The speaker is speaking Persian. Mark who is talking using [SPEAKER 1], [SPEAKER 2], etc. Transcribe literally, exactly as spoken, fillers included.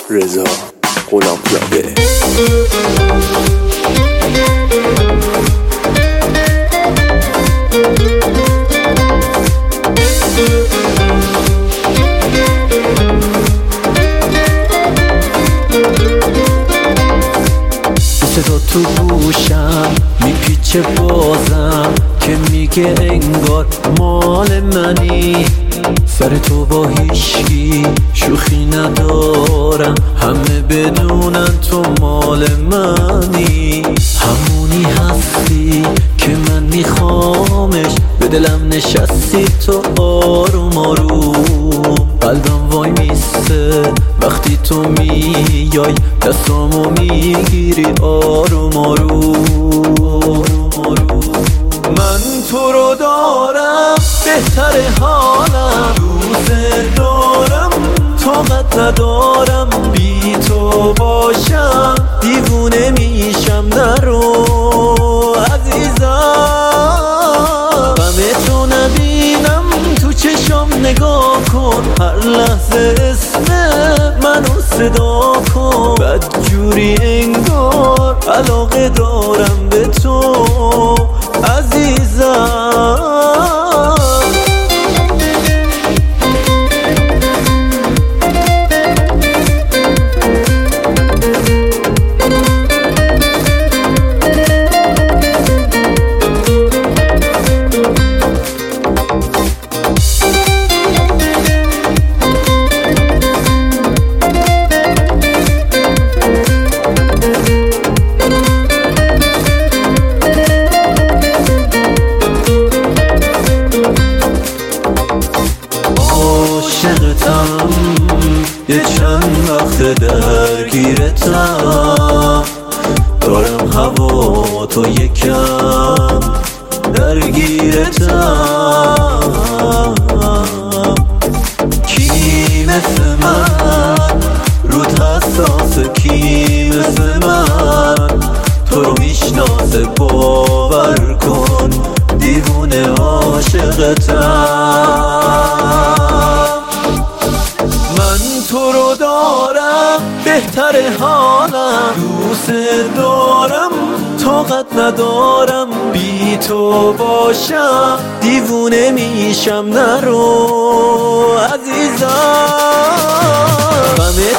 [SPEAKER 1] رضا غلامزاده.
[SPEAKER 2] صدا تو گوشم میپیچه بازم که میگه انگار مال منی، سر تو با هیچکی شوخی ندارم، همه بدونن تو مال منی، همونی هستی که من میخوامش، به دلم نشستی تو آروم آروم، قلبم وای میسته وقتی تو میای دستامو میگیری آروم آروم. من تو رو دارم بهتر حالم، دوست دارم طاقت ندارم بی تو باشم، دیوونه میشم نرو عزیزم، غم تو نبینم تو چشم نگاه کن، هر لحظه اسم منو صدا کن، بدجوری انگار علاقه دارم به تو عزیزم. عاشقتم یه چند وقت درگیرتم، دارم هوا تو یکم درگیرتم، کی مثل من رود حساس، کی مثل من تو رو میشناسه، باور کن دیوونه عاشقتم. من تو رو دارم بهتر حالم، دوست دارم طاقت ندارم بی تو باشم، دیوونه میشم نرو عزیزم.